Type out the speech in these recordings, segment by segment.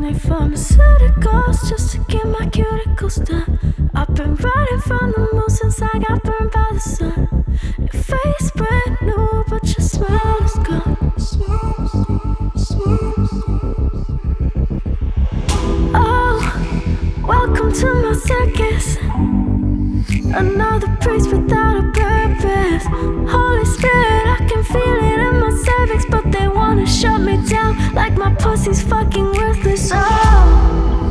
need pharmaceuticals just to get my cuticles done. I've been running from the moon since I got burned by the sun. Your face brand new, but your smile is gone. Oh, welcome to my circus. Another priest without a purpose. Holy Spirit, I can feel it in my cervix, but they wanna shut me down like my pussy's fucking worthless. Oh,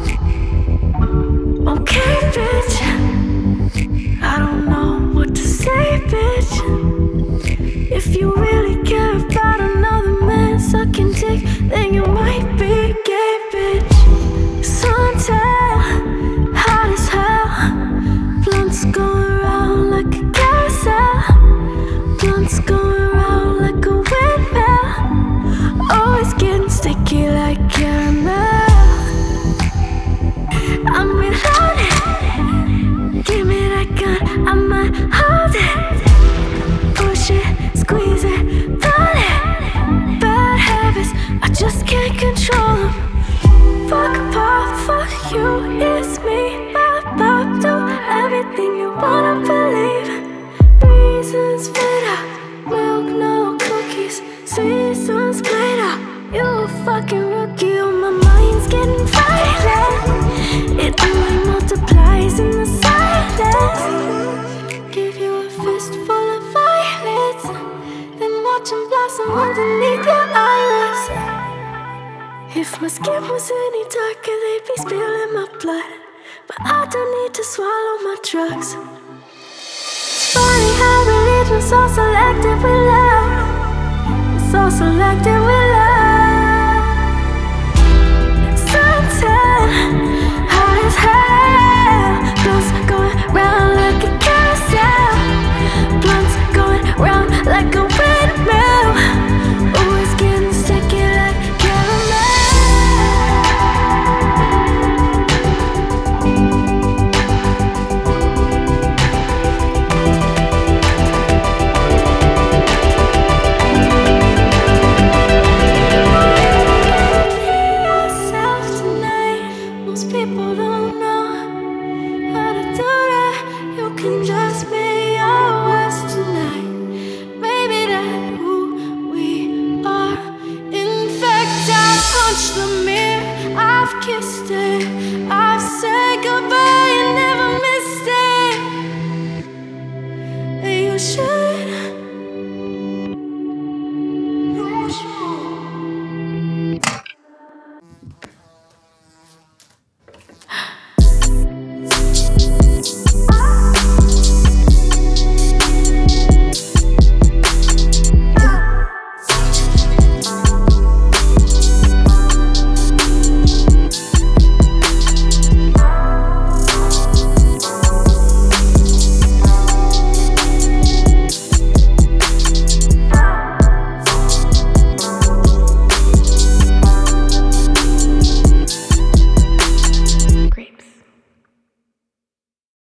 okay, bitch. I don't know what to say, bitch. If you really care about another man sucking dick, then you might be gay, bitch. Suntan, hot as hell. Blunts going around like a carousel. Blunts going around like a windmill. Always getting sticky like caramel. I'm reloaded. Give me that gun, I might hold it. Push it, squeeze it, pull it. Bad habits, I just can't control them. Fuck apart, fuck you, it's me. Pop, pop, do everything you wanna believe. Reasons fade out, milk, no cookies. Seasons played out, you a fucking rookie. Oh, my mind's getting violent. It only multiplies in the silence. Give you a fistful of violets, then watch them blossom underneath your iris. If my skin was any darker, they'd be spilling my blood. But I don't need to swallow my drugs. It's funny how religion's so selective with love. It's so selective with love. Suntan, hot as hell. Blunts going round like a carousel. Blunts going round like a windmill. Always getting sticky like caramel. People don't know how to do that. You can just be yours tonight. Maybe that's who we are. In fact, I've punched the mirror, I've kissed it, I've said goodbye and never missed it. You should